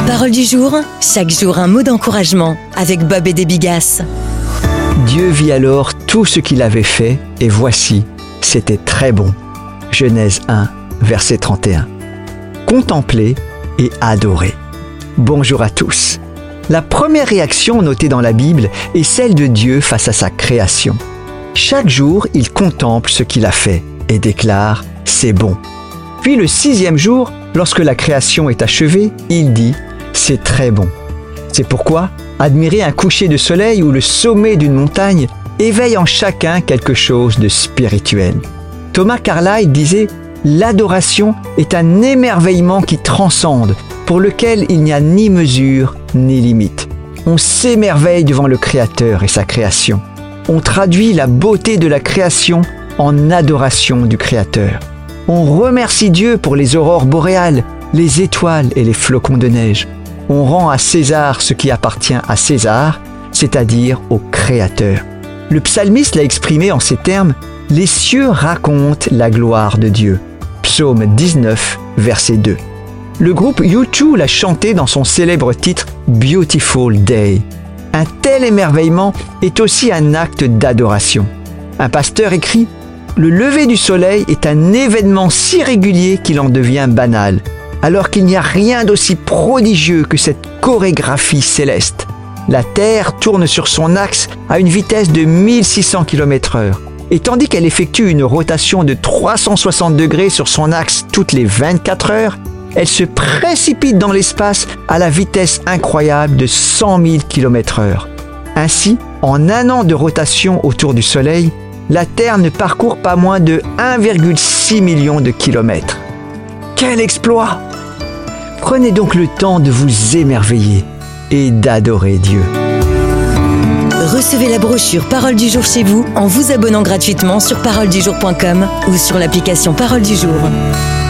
Parole du jour, chaque jour un mot d'encouragement avec Bob et des Bigas. Dieu vit alors tout ce qu'il avait fait, et voici, c'était très bon. Genèse 1, verset 31. Contempler et adorer. Bonjour à tous. La première réaction notée dans la Bible est celle de Dieu face à sa création. Chaque jour, il contemple ce qu'il a fait et déclare « c'est bon ». Puis le 6e jour, lorsque la création est achevée, il dit « c'est très bon ». C'est pourquoi admirer un coucher de soleil ou le sommet d'une montagne éveille en chacun quelque chose de spirituel. Thomas Carlyle disait « l'adoration est un émerveillement qui transcende, pour lequel il n'y a ni mesure ni limite. On s'émerveille devant le Créateur et sa création. On traduit la beauté de la création en adoration du Créateur. On remercie Dieu pour les aurores boréales, les étoiles et les flocons de neige. On rend à César ce qui appartient à César, c'est-à-dire au Créateur. Le psalmiste l'a exprimé en ces termes « Les cieux racontent la gloire de Dieu ». Psaume 19, verset 2. Le groupe U2 l'a chanté dans son célèbre titre « Beautiful Day ». Un tel émerveillement est aussi un acte d'adoration. Un pasteur écrit « Le lever du soleil est un événement si régulier qu'il en devient banal, alors qu'il n'y a rien d'aussi prodigieux que cette chorégraphie céleste. La Terre tourne sur son axe à une vitesse de 1600 km/h. Et tandis qu'elle effectue une rotation de 360 degrés sur son axe toutes les 24 heures, elle se précipite dans l'espace à la vitesse incroyable de 100 000 km/h. Ainsi, en un an de rotation autour du Soleil, la Terre ne parcourt pas moins de 1,6 million de kilomètres. Quel exploit! Prenez donc le temps de vous émerveiller et d'adorer Dieu. Recevez la brochure Parole du jour chez vous en vous abonnant gratuitement sur paroledujour.com ou sur l'application Parole du jour.